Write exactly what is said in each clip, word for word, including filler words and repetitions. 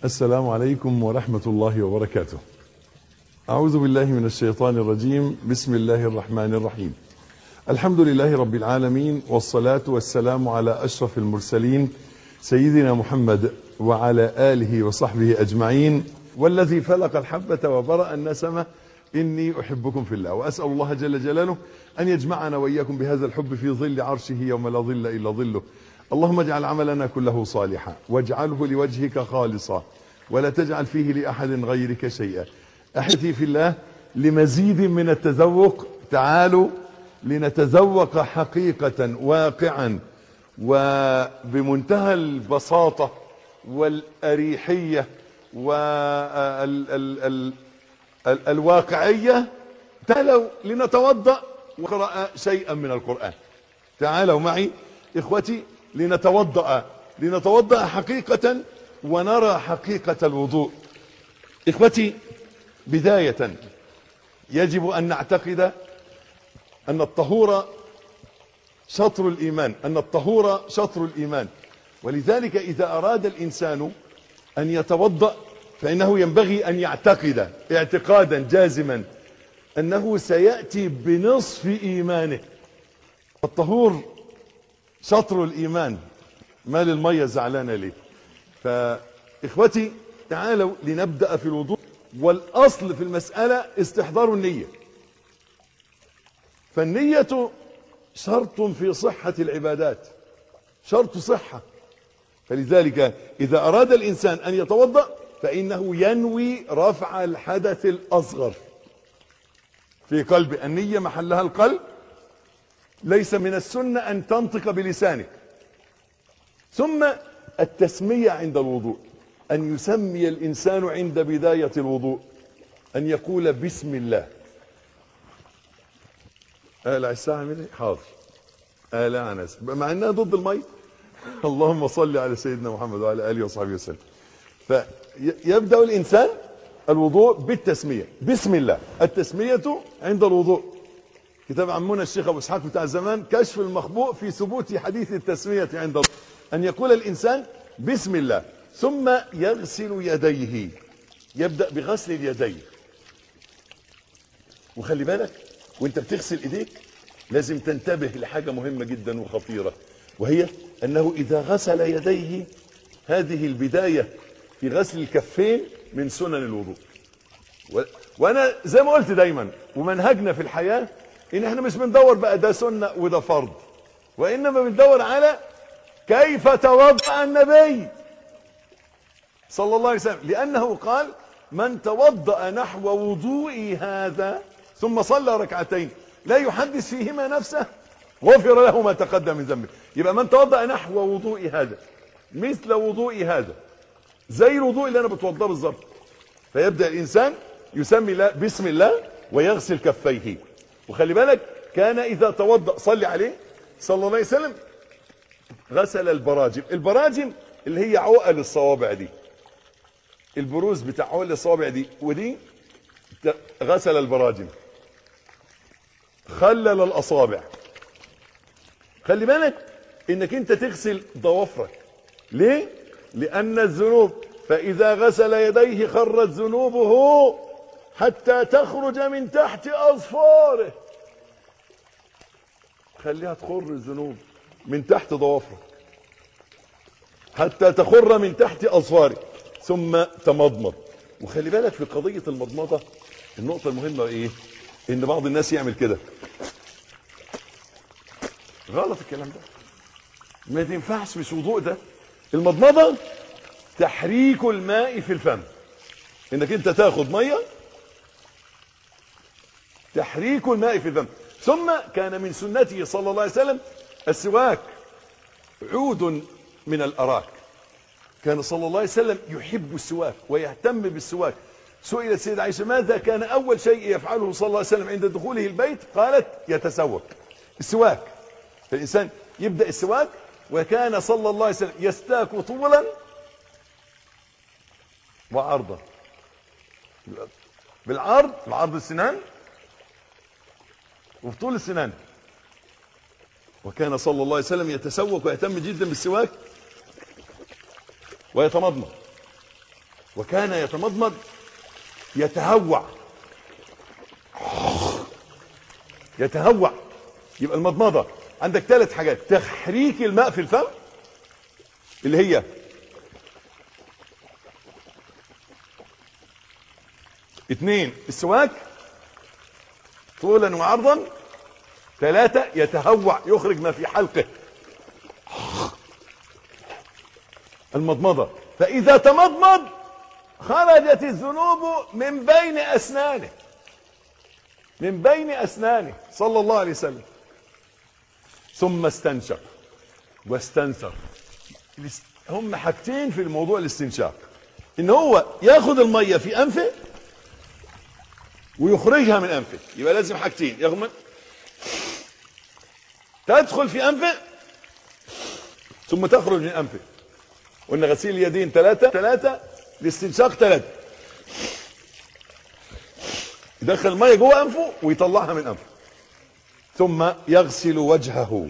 السلام عليكم ورحمة الله وبركاته. أعوذ بالله من الشيطان الرجيم. بسم الله الرحمن الرحيم. الحمد لله رب العالمين، والصلاة والسلام على أشرف المرسلين سيدنا محمد وعلى آله وصحبه أجمعين. والذي فلق الحبة وبرأ النسمة إني أحبكم في الله، وأسأل الله جل جلاله أن يجمعنا وإياكم بهذا الحب في ظل عرشه يوم لا ظل إلا ظله. اللهم اجعل عملنا كله صالحا، واجعله لوجهك خالصا، ولا تجعل فيه لأحد غيرك شيئا. أحبتي في الله، لمزيد من التذوق تعالوا لنتذوق حقيقة واقعا وبمنتهى البساطة والأريحية والواقعية. تعالوا لنتوضأ ونقرأ شيئا من القرآن. تعالوا معي إخوتي لنتوضأ لنتوضأ حقيقة ونرى حقيقة الوضوء. إخوتي، بداية يجب أن نعتقد أن الطهور شطر الإيمان أن الطهور شطر الإيمان ولذلك إذا أراد الإنسان أن يتوضأ فإنه ينبغي أن يعتقد اعتقادا جازما أنه سيأتي بنصف إيمانه. الطهور شطر الإيمان. ما للمية زعلانة ليه؟ فإخوتي تعالوا لنبدأ في الوضوء. والأصل في المسألة استحضار النية، فالنية شرط في صحة العبادات، شرط صحة. فلذلك إذا أراد الإنسان أن يتوضأ فإنه ينوي رفع الحدث الأصغر في قلبه. النية محلها القلب. ليس من السنة أن تنطق بلسانك. ثم التسمية عند الوضوء، أن يسمي الإنسان عند بداية الوضوء، أن يقول بسم الله. آلع الساعة من حاضر آلع ناس مع أنها ضد المي. اللهم صل على سيدنا محمد وعلى آله وصحبه وسلم. فيبدأ الإنسان الوضوء بالتسمية، بسم الله. التسمية عند الوضوء. كتاب عمنا الشيخ أبو إسحاق بتاع زمان كشف المخبوء في ثبوت حديث التسمية عند الوضوء، أن يقول الإنسان بسم الله ثم يغسل يديه. يبدأ بغسل اليدين. وخلي بالك وانت بتغسل ايديك لازم تنتبه لحاجة مهمة جدا وخطيرة، وهي أنه إذا غسل يديه، هذه البداية في غسل الكفين من سنن الوضوء. و... وأنا زي ما قلت دايما ومنهجنا في الحياة إن احنا مش بندور بقى ده سنة وده فرض، وإنما بندور على كيف توضأ النبي صلى الله عليه وسلم، لأنه قال من توضأ نحو وضوئي هذا ثم صلى ركعتين لا يحدث فيهما نفسه غفر له ما تقدم من ذنبه. يبقى من توضأ نحو وضوئي هذا مثل وضوئي هذا، زي الوضوء اللي أنا بتوضأ بالظبط. فيبدأ الإنسان يسمي الله بسم الله ويغسل كفيه. وخلي بالك كان إذا توضأ صلي عليه صلى الله عليه وسلم غسل البراجم. البراجم اللي هي عقل الصوابع دي، البروز بتاع عقل الصوابع دي، ودي غسل البراجم. خلل الأصابع. خلي بالك انك انت تغسل ضوافرك. ليه؟ لأن الذنوب فإذا غسل يديه خرت ذنوبه حتى تخرج من تحت أظفاره. خليها تخر الذنوب من تحت ضوافرك حتى تخر من تحت أظفارك. ثم تمضمض. وخلي بالك في قضية المضمضة النقطة المهمة ايه؟ ان بعض الناس يعمل كده. غلط الكلام ده، ما تنفعش، مش وضوء ده. المضمضة تحريك الماء في الفم، انك انت تاخد مية تحريك الماء في الفم. ثم كان من سنته صلى الله عليه وسلم السواك، عود من الأراك. كان صلى الله عليه وسلم يحب السواك ويهتم بالسواك. سئلت السيدة عائشة ماذا كان أول شيء يفعله صلى الله عليه وسلم عند دخوله البيت؟ قالت يتسوك. السواك. فالإنسان يبدأ السواك. وكان صلى الله عليه وسلم يستاك طولا وعرضا. بالعرض، بعرض السنان وبطول السنان. وكان صلى الله عليه وسلم يتسوك ويهتم جدا بالسواك ويتمضمض. وكان يتمضمض يتهوع يتهوع. يبقى المضمضة عندك ثلاث حاجات: تحريك الماء في الفم اللي هي اثنين السواك طولا وعرضا، ثلاثة يتهوع يخرج ما في حلقه المضمضة. فإذا تمضمض خرجت الذنوب من بين أسنانه من بين أسنانه صلى الله عليه وسلم. ثم استنشق واستنثر. هم حاجتين في الموضوع الاستنشاق: ان هو ياخد المية في انفه ويخرجها من انفه. يبقى لازم حاجتين: ياخد تدخل في انفه ثم تخرج من انفه. قلنا غسيل اليدين ثلاثة ثلاثة الاستنشاق ثلاثة. يدخل المية جوه انفه ويطلعها من انفه. ثم يغسل وجهه.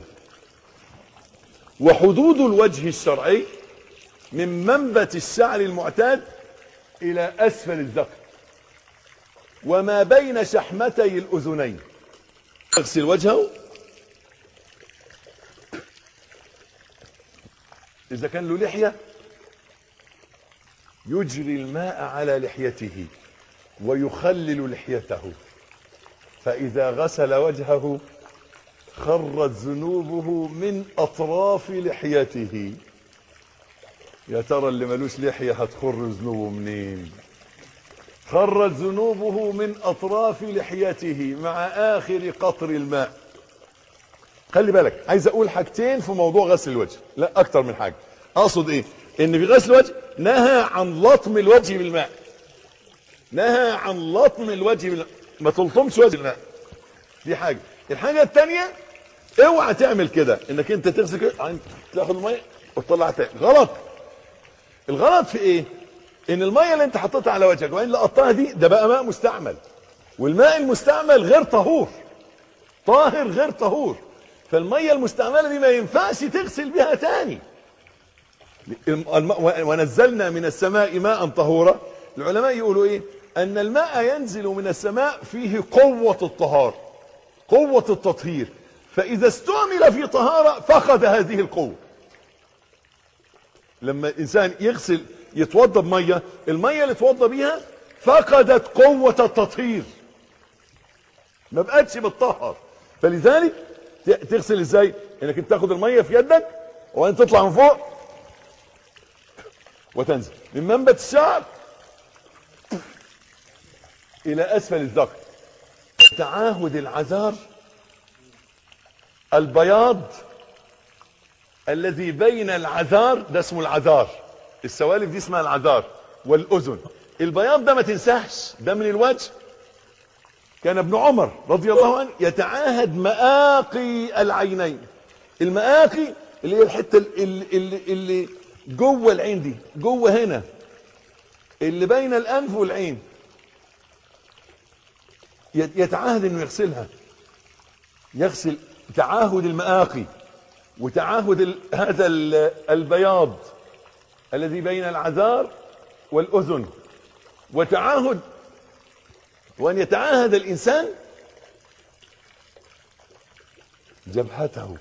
وحدود الوجه الشرعي من منبت الشعر المعتاد الى اسفل الذقن وما بين شحمتي الاذنين. يغسل وجهه اذا كان له لحية يجري الماء على لحيته ويخلل لحيته، فإذا غسل وجهه خرت ذنوبه من أطراف لحيته. يا ترى اللي ملوش لحية هتخر ذنوبه منين؟ خرت ذنوبه من أطراف لحيته مع آخر قطر الماء. خلي بالك، عايز أقول حاجتين في موضوع غسل الوجه، لا أكتر من حاجة. أقصد إيه؟ إن في غسل الوجه نهى عن لطم الوجه بالماء. نهى عن لطم الوجه بالماء، ما تلطمش وجه بالماء. دي حاجة. الحاجة الثانية، اوعى تعمل كده انك انت تغسل كده تاخد المية وتطلعها تاني. غلط. الغلط في ايه؟ ان المية اللي انت حطيتها على وجهك وبعدين لقطتها دي، ده بقى ماء مستعمل، والماء المستعمل غير طهور، طاهر غير طهور. فالمية المستعملة دي ما ينفعش تغسل بها تاني. ونزلنا من السماء ماء طهورا. العلماء يقولوا ايه؟ ان الماء ينزل من السماء فيه قوة الطهارة، قوة التطهير، فاذا استعمل في طهارة فقد هذه القوة. لما الانسان يغسل يتوضى بمية، المية اللي اتوضى بيها فقدت قوة التطهير، ما بقتش بتطهر. فلذلك تغسل ازاي؟ انك انت تاخد المية في يدك وبعدين تطلع من فوق وتنزل من منبت الشعر الى اسفل الذقن. تعاهد العذار، البياض الذي بين العذار ده اسمه العذار، السوالف دي اسمها العذار، والاذن. البياض ده ما تنساش، ده من الوجه. كان ابن عمر رضي الله عنه يتعاهد مآقي العينين. المآقي اللي هي الحته اللي, اللي, اللي جوه العين دي، جوه هنا، اللي بين الانف والعين، يتعاهد انه يغسلها. يغسل تعاهد المآقي وتعاهد ال... هذا ال... البياض الذي بين العذار والأذن، وتعاهد وأن يتعاهد الإنسان جبهته،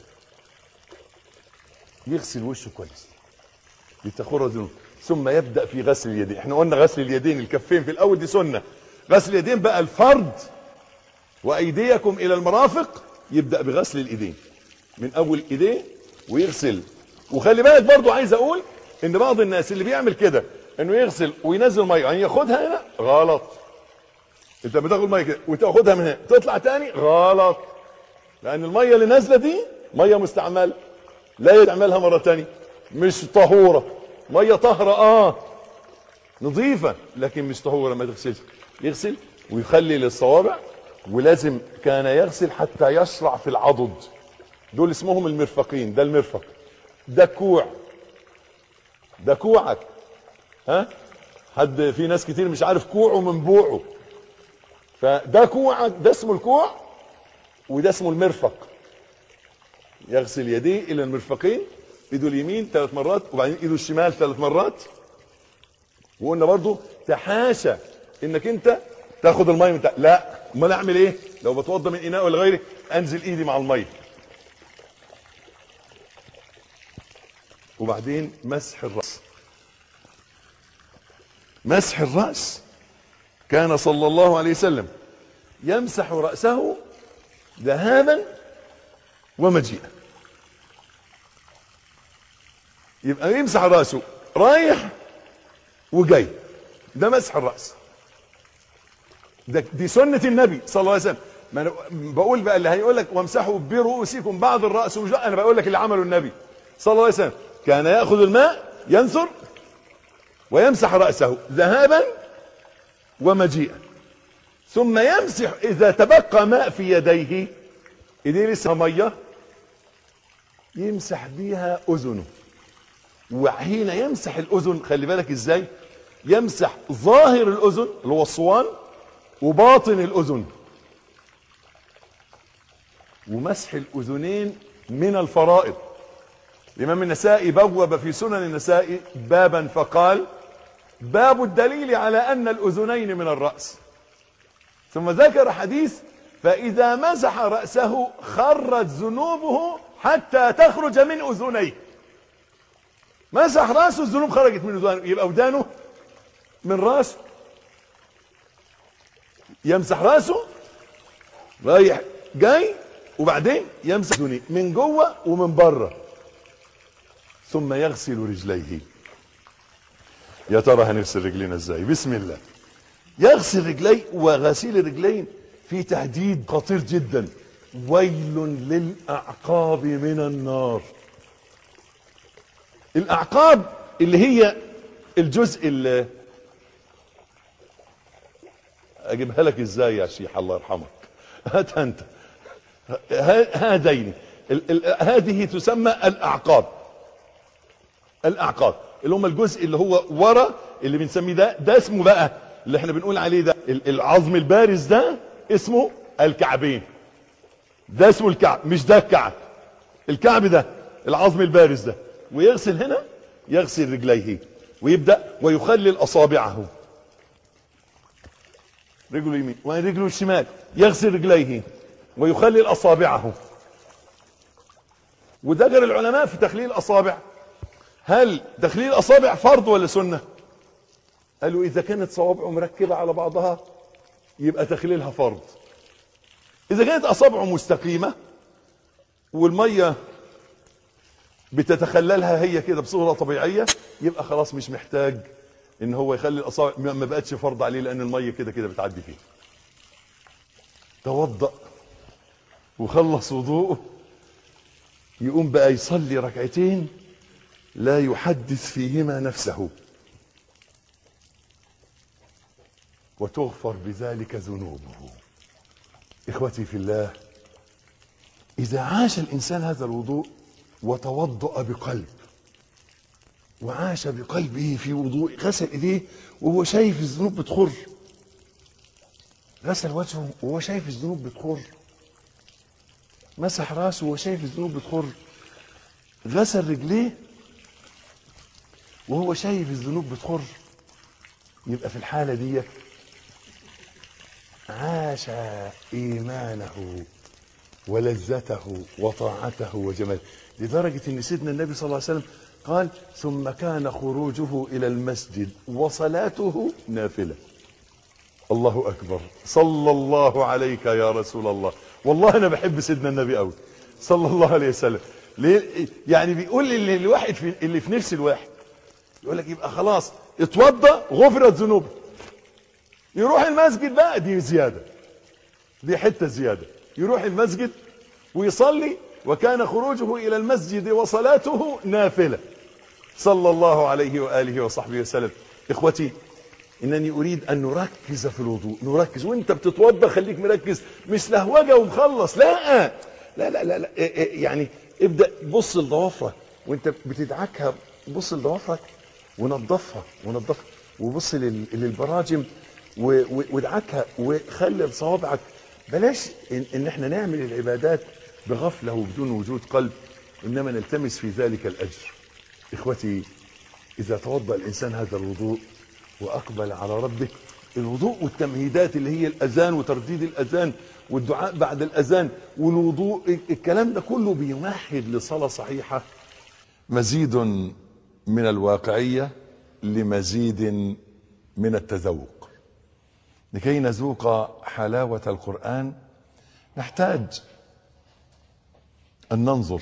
يغسل وشه كويس لتخر ذنوب. ثم يبدأ في غسل اليدين. احنا قلنا غسل اليدين الكفين في الأول دي سنة. غسل اليدين بقى الفرض: وأيديكم إلى المرافق. يبدأ بغسل الإيدين من أول إيديه ويغسل. وخلي بالك برضو، عايز أقول إن بعض الناس اللي بيعمل كده إنه يغسل وينزل مية يعني ياخدها هنا، غلط. أنت بتاخد مية كده وتاخدها من هنا تطلع تاني، غلط. لأن المية اللي نازلة دي مية مستعملة، لا يستعملها مرة تانية، مش طهورة. مية طهرة آه نظيفة، لكن مش طهورة، ما تغسلش. يغسل ويخلي للصوابع، ولازم كان يغسل حتى يشرع في العضد. دول اسمهم المرفقين. ده المرفق، ده كوع، ده كوعك. ها حد في ناس كتير مش عارف كوعه من بوعه. فده كوعك، ده اسمه الكوع، وده اسمه المرفق. يغسل يديه الى المرفقين، ايده اليمين ثلاث مرات، وبعدين ايده الشمال ثلاث مرات، وقلنا برضو تحاشى انك انت تاخد الميه من تحت، لا، امال اعمل ايه؟ لو بتوضى من اناء ولا غيره انزل ايدي مع الميه. وبعدين مسح الراس. مسح الراس كان صلى الله عليه وسلم يمسح راسه ذهابا ومجيئا. يبقى يمسح راسه رايح وجاي، ده مسح الراس. ده دي سنه النبي صلى الله عليه وسلم. ما انا بقول بقى اللي هيقول لك وامسحوا برؤوسكم بعض الراس وجاء، انا بقول لك اللي عمله النبي صلى الله عليه وسلم. كان ياخذ الماء ينثر ويمسح راسه ذهابا ومجيئا، ثم يمسح اذا تبقى ماء في يديه، ايديه لسه ميه، يمسح بيها اذنه. وحين يمسح الاذن خلي بالك ازاي، يمسح ظاهر الاذن اللي هو الصوان وباطن الاذن. ومسح الاذنين من الفرائض. الامام النسائي بوب في سنن النسائي بابا فقال: باب الدليل على ان الاذنين من الراس. ثم ذكر حديث: فاذا مسح راسه خرت ذنوبه حتى تخرج من اذنيه. مسح راسه الذنوب خرجت من اذنه، يبقى ودانه من راسه. يمسح راسه رايح جاي، وبعدين يمسح اذنيه من جوه ومن بره، ثم يغسل رجليه. يا ترى هنغسل رجلينا ازاي؟ بسم الله. يغسل رجليه. وغسيل الرجلين في تهديد خطير جدا: ويل للاعقاب من النار. الاعقاب اللي هي الجزء اللي اجيبها لك ازاي يا شيخ الله يرحمك؟ هات انت هذين. هذه تسمى الاعقاب. الاعقاب اللي هم الجزء اللي هو ورا اللي بنسميه ده ده اسمه بقى اللي احنا بنقول عليه ده العظم البارز، ده اسمه الكعبين. ده اسمه الكعب، مش ده الكعب. الكعب ده العظم البارز ده. ويغسل هنا، يغسل رجليه، ويبدأ ويخلل أصابعه، رجله اليمين ورجله الشمال، يغسل رجليه ويخلل أصابعه. وذكر العلماء في تخليل الأصابع: هل تخليل الأصابع فرض ولا سنة؟ قالوا إذا كانت صوابعه مركبة على بعضها يبقى تخليلها فرض. إذا كانت أصابعه مستقيمة والمية بتتخللها هي كده بصورة طبيعية يبقى خلاص مش محتاج ان هو يخلي الاصابع، ما بقتش فرض عليه لان المية كده كده بتعدي فيه. توضأ وخلص وضوءه، يقوم بقى يصلي ركعتين لا يحدث فيهما نفسه، وتغفر بذلك ذنوبه. اخوتي في الله، اذا عاش الانسان هذا الوضوء وتوضأ بقلب، وعاش بقلبه في وضوء، غسل ايديه وهو شايف الذنوب بتخر، غسل وجهه وهو شايف الذنوب بتخر، مسح راسه وهو شايف الذنوب بتخر، غسل رجليه وهو شايف الذنوب بتخر، يبقى في الحالة دي عاش ايمانه ولذته وطاعته وجماله. لدرجة ان سيدنا النبي صلى الله عليه وسلم قال: ثم كان خروجه الى المسجد وصلاته نافلة. الله اكبر، صلى الله عليك يا رسول الله. والله انا بحب سيدنا النبي قوي صلى الله عليه وسلم. ليه؟ يعني بيقول اللي الواحد في اللي في نفس الواحد يقول لك يبقى خلاص اتوضى غفرت ذنوبه، يروح المسجد بقى، دي زيادة، دي حتة زيادة، يروح المسجد ويصلي وكان خروجه الى المسجد وصلاته نافلة صلى الله عليه وآله وصحبه وسلم. اخوتي، انني اريد ان نركز في الوضوء، نركز. وانت بتتوضى خليك مركز، مش لهوجه ومخلص، لا لا لا لا, لا. يعني ابدأ بص لضوافرك وانت بتدعكها، بص لضوافرك ونظفها ونظفها، وبص للبراجم وادعكها، وخلي صوابعك. بلاش ان, ان احنا نعمل العبادات بغفلة وبدون وجود قلب، انما نلتمس في ذلك الاجر. اخوتي، اذا توضأ الانسان هذا الوضوء وأقبل على ربه. الوضوء والتمهيدات اللي هي الأذان وترديد الأذان والدعاء بعد الأذان والوضوء، الكلام ده كله بيمهد لصلاة صحيحة. مزيد من الواقعية لمزيد من التذوق. لكي نذوق حلاوة القرآن نحتاج أن ننظر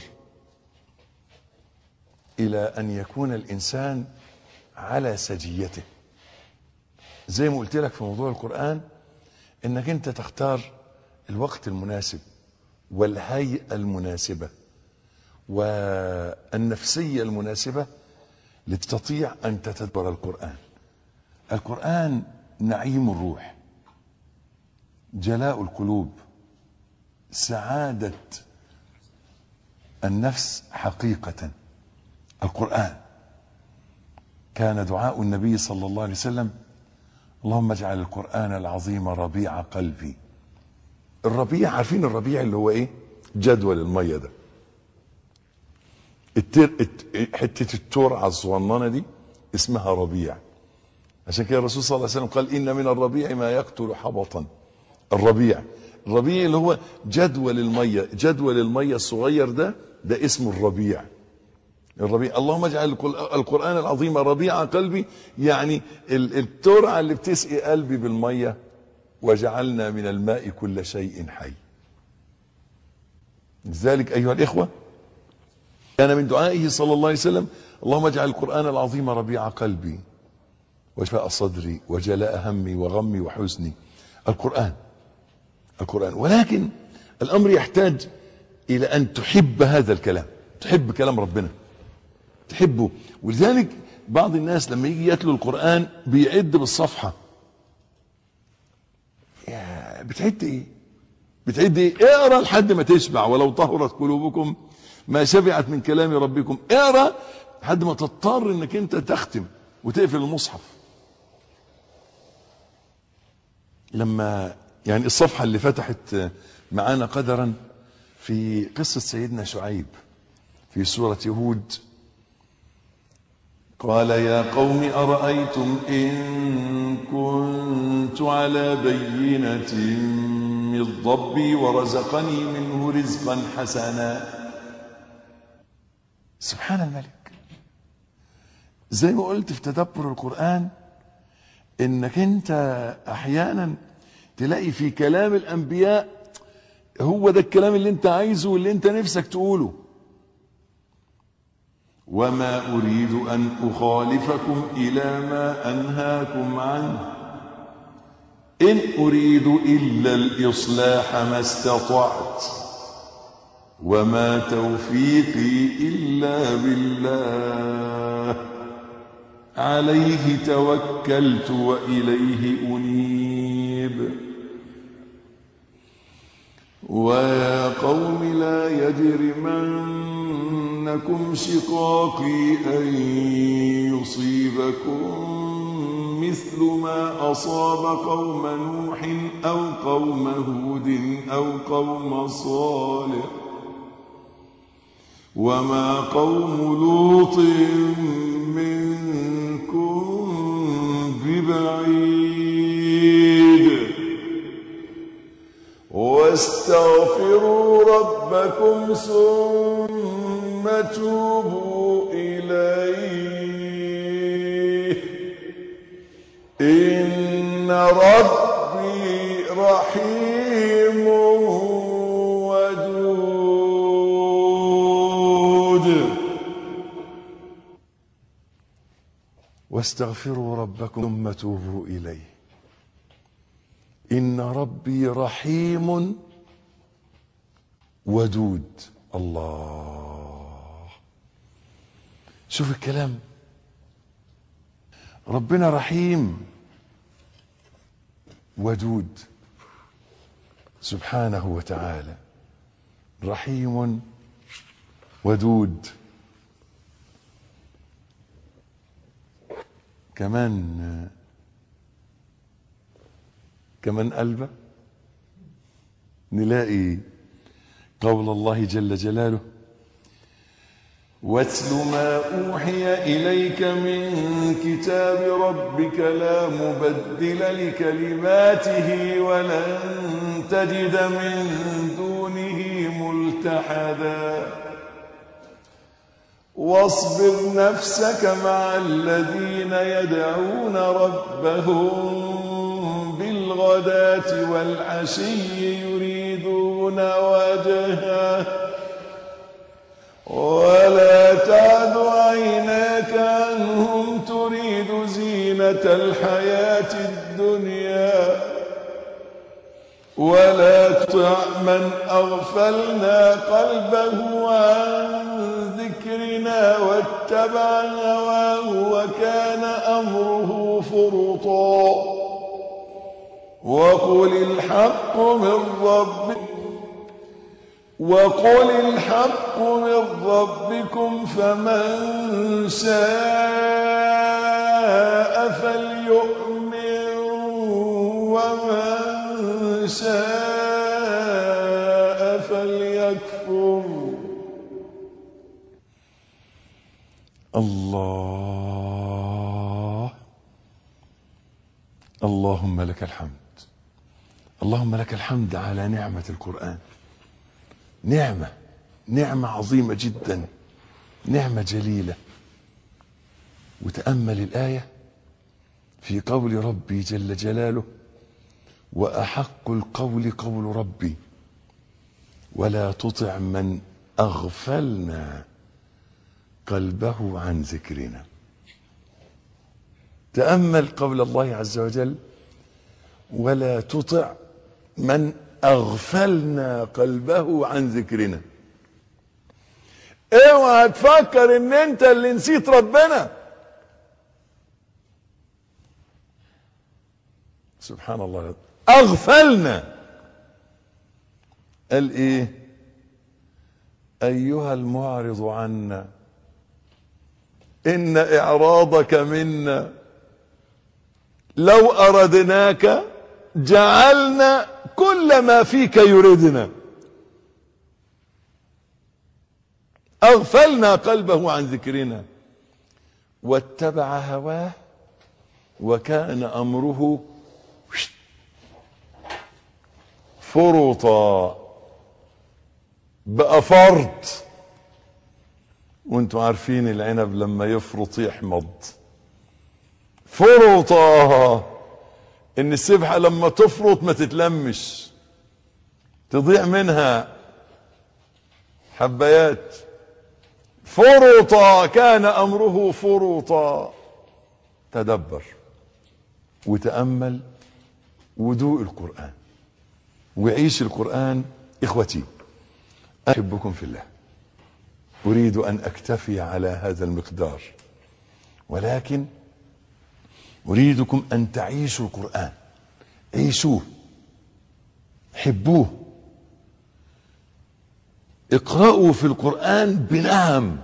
إلى أن يكون الإنسان على سجيته. زي ما قلت لك في موضوع القرآن، إنك أنت تختار الوقت المناسب والهيئة المناسبة والنفسية المناسبة لتستطيع أن تتدبر القرآن. القرآن نعيم الروح، جلاء القلوب، سعادة النفس حقيقة. القرآن كان دعاء النبي صلى الله عليه وسلم: اللهم اجعل القرآن العظيم ربيع قلبي. الربيع، عارفين الربيع اللي هو ايه؟ جدول المية ده، التر... حتة الترعة الصغننة دي اسمها ربيع. عشان كده الرسول صلى الله عليه وسلم قال: إن من الربيع ما يقتل حبطا. الربيع الربيع اللي هو جدول المية، جدول المية الصغير ده ده اسمه الربيع. الربيع، اللهم اجعل القرآن العظيم ربيع قلبي، يعني الترعة اللي بتسقي قلبي بالمية. وجعلنا من الماء كل شيء حي. لذلك أيها الإخوة، كان من دعائه صلى الله عليه وسلم: اللهم اجعل القرآن العظيم ربيع قلبي وشفاء صدري وجلاء همي وغمي وحزني. القرآن القرآن ولكن الأمر يحتاج إلى أن تحب هذا الكلام، تحب كلام ربنا، تحبه. ولذلك بعض الناس لما يجي يتلو القرآن بيعد بالصفحة. يا بتعد ايه؟ بتعد ايه؟ اقرا لحد ما تشبع. ولو طهرت قلوبكم ما شبعت من كلام ربكم. اقرا لحد ما تضطر انك انت تختم وتقفل المصحف. لما يعني الصفحة اللي فتحت معانا قدرا في قصة سيدنا شعيب في سورة هود: قال يا قوم أرأيتم إن كنت على بينة من ربي ورزقني منه رزقا حسنا. سبحان الملك. زي ما قلت في تدبر القرآن، إنك أنت أحيانا تلاقي في كلام الأنبياء هو ده الكلام اللي أنت عايزه واللي أنت نفسك تقوله. وما أريد أن أخالفكم إلى ما أنهاكم عنه إن أريد إلا الإصلاح ما استطعت وما توفيقي إلا بالله عليه توكلت وإليه أنيب. ويا قوم لا يجرمنكم شقاقي أن يصيبكم مثل ما أصاب قوم نوح أو قوم هود أو قوم صالح وما قوم لوط منكم ببعيد واستغفروا ربكم ثم توبوا إليه إن ربي رحيم ودود. واستغفروا ربكم ثم توبوا إليه إن ربي رحيم ودود. الله، شوف الكلام. ربنا رحيم ودود سبحانه وتعالى، رحيم ودود. كمان كمان قلبه نلاقي قول الله جل جلاله: واتل ما أوحي إليك من كتاب ربك لا مبدل لكلماته ولن تجد من دونه ملتحدا واصبر نفسك مع الذين يدعون ربهم بالغداة والعشي يريدون وجهه ولا تعد عيناك عنهم تريد زينة الحياة الدنيا ولا تطع من أغفلنا قلبه عن ذكرنا واتبع هواه وكان أمره فرطا وقل الحق من ربك وقل الحق من ربكم فمن شاء فليؤمن ومن شاء فليكفر. الله اللهم لك الحمد، اللهم لك الحمد على نعمة القرآن. نعمة نعمة عظيمة جدا، نعمة جليلة. وتأمل الآية في قول ربي جل جلاله: وأحق القول قول ربي ولا تطع من أغفلنا قلبه عن ذكرنا. تأمل قول الله عز وجل: ولا تطع من أغفلنا قلبه عن ذكرنا. اوعى تفكر ان انت اللي نسيت ربنا. سبحان الله. أغفلنا قال ايه؟ أيها المعرض عنا إن إعراضك منا لو أردناك جعلنا كل ما فيك يريدنا. أغفلنا قلبه عن ذكرنا واتبع هواه وكان أمره فرطا. بقى فرط. وانتم عارفين العنب لما يفرط يحمض. فرطا ان السبحة لما تفرط ما تتلمش، تضيع منها حبايات. فرطا كان امره فرطا. تدبر وتأمل ودوق القرآن وعيش القرآن. اخوتي احبكم في الله، اريد ان اكتفي على هذا المقدار، ولكن اريدكم ان تعيشوا القرآن. عيشوه، حبوه، اقرأوا في القرآن بنعم،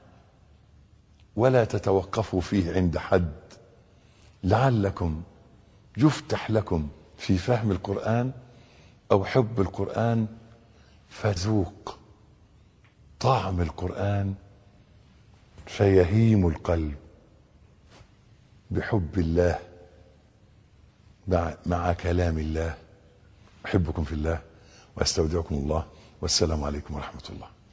ولا تتوقفوا فيه عند حد، لعلكم يفتح لكم في فهم القرآن او حب القرآن فذوق طعم القرآن فيهيم القلب بحب الله مع, مع كلام الله. أحبكم في الله واستودعكم الله، والسلام عليكم ورحمة الله.